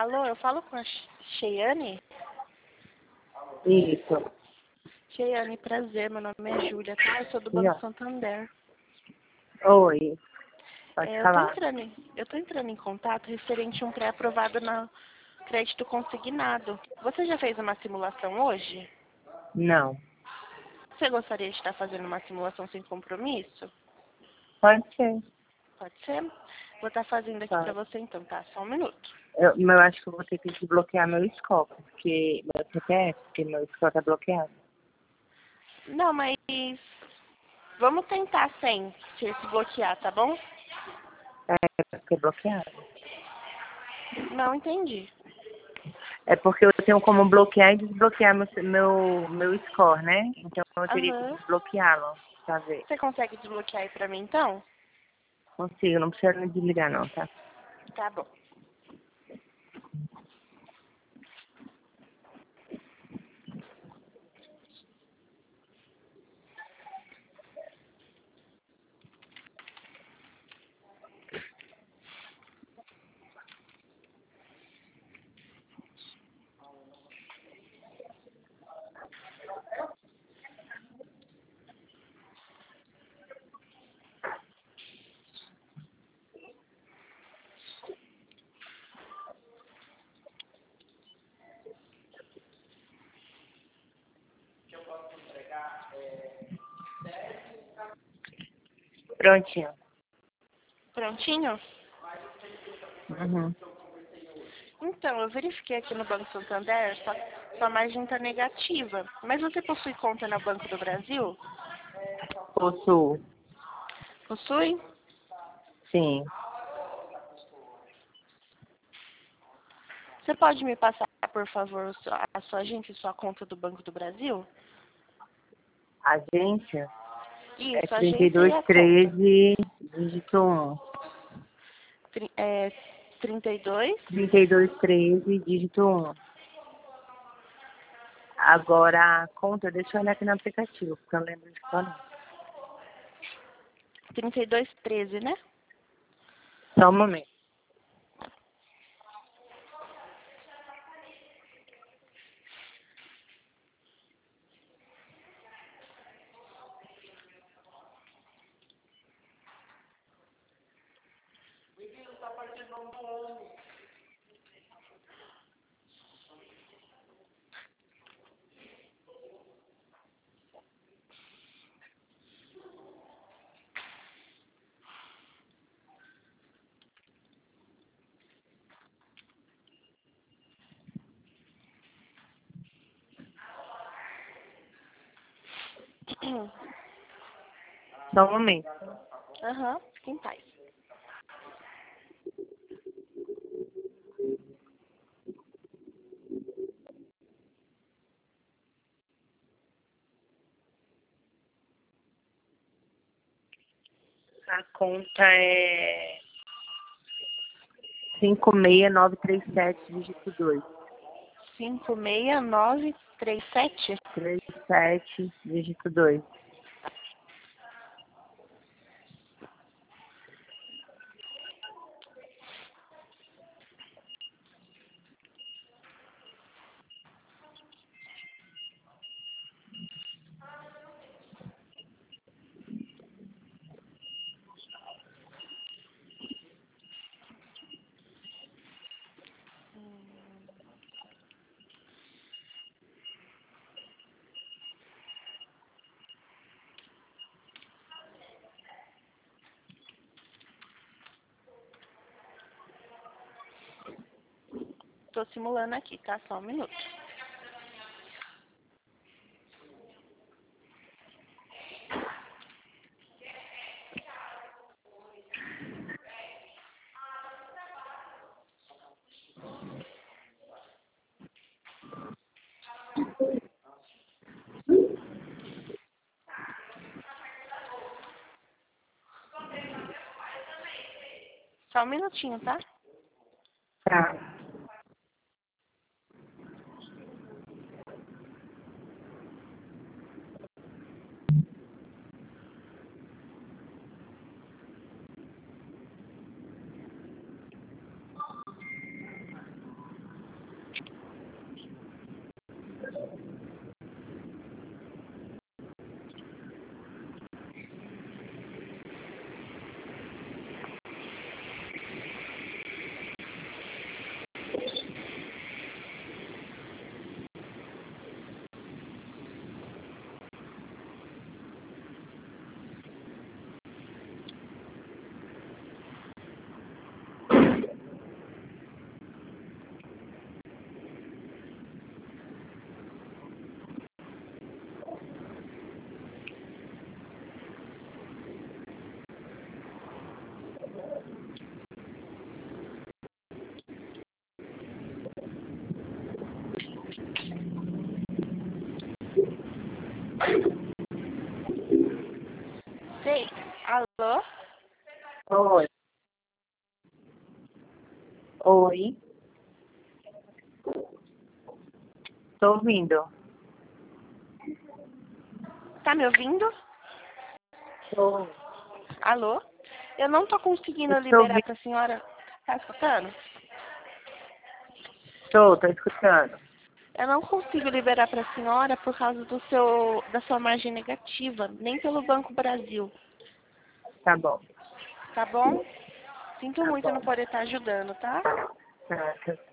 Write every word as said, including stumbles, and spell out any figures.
Alô, eu falo com a Cheyane? Isso. Cheyane, prazer, meu nome é Júlia, tá? Eu sou do E, Banco ó. Santander. Oi. Pode É, eu, tô falar. entrando, em- eu tô entrando em contato referente a um pré-aprovado na crédito consignado. Você já fez uma simulação hoje? Não. Você gostaria de estar fazendo uma simulação sem compromisso? Pode ser. Pode ser? Vou estar fazendo aqui pra Pode. você então, tá? Só um minuto. Eu, mas eu acho que eu vou ter que desbloquear meu score, porque meu C P F, porque meu score tá bloqueado. Não, mas vamos tentar sem se bloquear, tá bom? É, porque é bloqueado. Não entendi. É porque eu tenho como bloquear e desbloquear meu, meu, meu score, né? Então eu teria que Aham. desbloqueá-lo, pra ver. Você consegue desbloquear aí pra mim então? Consigo, não precisa me desligar não, tá? Tá bom. Prontinho. Prontinho? Uhum. Então, eu verifiquei aqui no Banco Santander, sua, sua margem está negativa. Mas você possui conta na Banco do Brasil? Possuo. Possui? Sim. Você pode me passar, por favor, o seu- a sua agência e sua conta do Banco do Brasil? Agência é Isso, a trinta e agência e dois a conta. treze, dígito um. Tri- É, trinta e dois? trinta e dois treze, dígito um. Agora a conta, deixa eu olhar aqui no aplicativo, porque eu não lembro de qual não. trinta e dois treze, né? Só um momento. Só um momento. Aham, fique em paz. A conta é cinco seis nove três sete, dígito dois. cinco seis nove três sete? três sete, dígito dois. Tô simulando aqui, tá? Só um minuto. Só um minutinho, tá? Tá. Peraí. Alô? Oi. Oi. Tô ouvindo. Tá me ouvindo? Tô. Alô? Eu não tô conseguindo Estou liberar ouvindo. pra senhora. Tá escutando? Tô, tô escutando. Eu não consigo liberar pra senhora por causa do seu, da sua margem negativa, nem pelo Banco Brasil. Tá bom. Tá bom? Sinto Tá muito não bom. poder estar ajudando, tá? Tá, tá.